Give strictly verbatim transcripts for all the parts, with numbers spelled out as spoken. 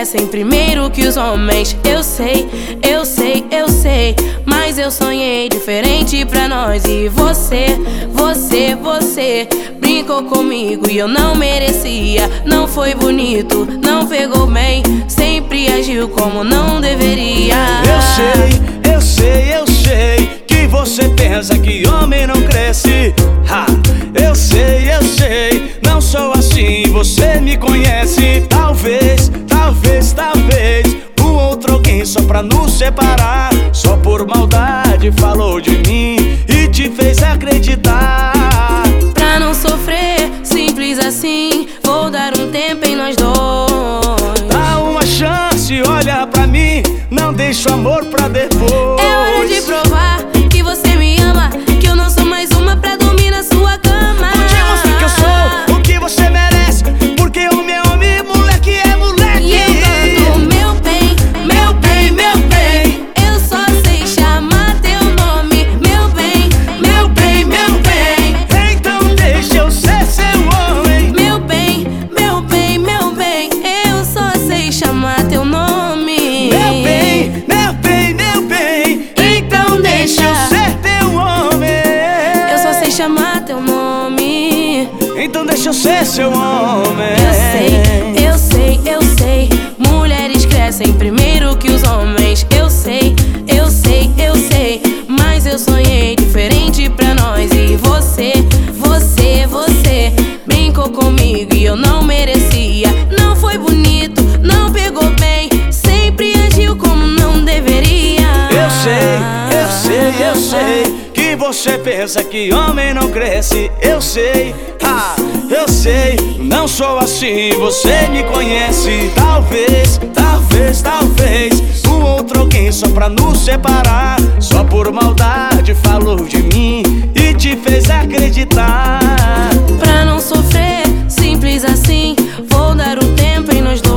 crescem primeiro que os homens. Eu sei, eu sei, eu sei, mas eu sonhei diferente pra nós. E você, você, você brincou comigo e eu não merecia. Não foi bonito, não pegou bem, sempre agiu como não deveria. Eu sei, eu sei, eu sei que você pensa que homem não cresce. Ha! Eu sei, eu sei, não sou assim, você me conhece. Talvez, talvez, talvez um outro alguém só pra nos separar, só por maldade falou de mim e te fez acreditar. Pra não sofrer, simples assim, vou dar um tempo em nós dois. Dá uma chance, olha pra mim, não deixa o amor pra depois. É hora de provar que você me ama, que eu não sou mais uma pra dormir na sua cama. Vou te mostrar que eu sou o que você merece, porque o meu homem, moleque, é moleque. E eu canto meu bem, meu bem, meu bem, eu só sei chamar teu nome. Meu bem, meu bem, meu bem, então deixa eu ser seu homem. meu bem, meu bem, meu bem, eu só sei chamar teu nome. Meu bem, meu bem, meu bem, então deixa eu ser teu homem. Eu só sei chamar teu nome. Então deixa eu ser seu homem. Eu sei, eu sei, eu sei, mulheres crescem primeiro que os homens. Eu sei, eu sei, eu sei, mas eu sonhei diferente pra nós. E você, você, você brincou comigo e eu não merecia. Não foi bonito, não pegou bem, sempre agiu como não deveria. Eu sei, eu sei, eu sei que você pensa que homem não cresce. Eu sei, ah, eu sei, não sou assim, você me conhece. Talvez, talvez, talvez um outro alguém só pra nos separar, só por maldade falou de mim e te fez acreditar. Pra não sofrer, simples assim, vou dar um tempo em nós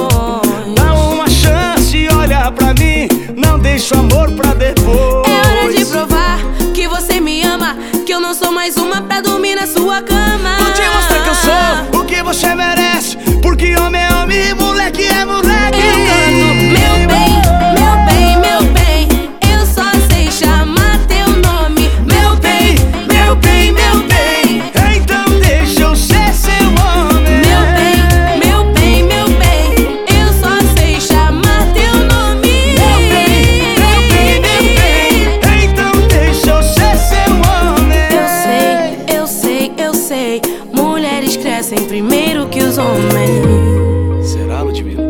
dois. Dá uma chance, olha pra mim, não deixa o amor pra depois. É hora de provar que você me ama, que eu não sou mais uma pra dormir na sua cama. Vou te mostrar que eu sou o que você merece, porque homem é homem, moleque é moleque. Eu canto meu bem, meu bem, meu bem, eu só sei chamar teu nome. Meu bem, meu bem, meu bem, Então deixa eu ser seu homem. meu bem, meu bem, meu bem, eu só sei chamar teu nome. Meu bem, meu bem, meu bem, então deixa eu ser seu homem. Eu sei, eu sei, eu sei, mulheres crescem primeiro que os homens. Será, Ludmilla?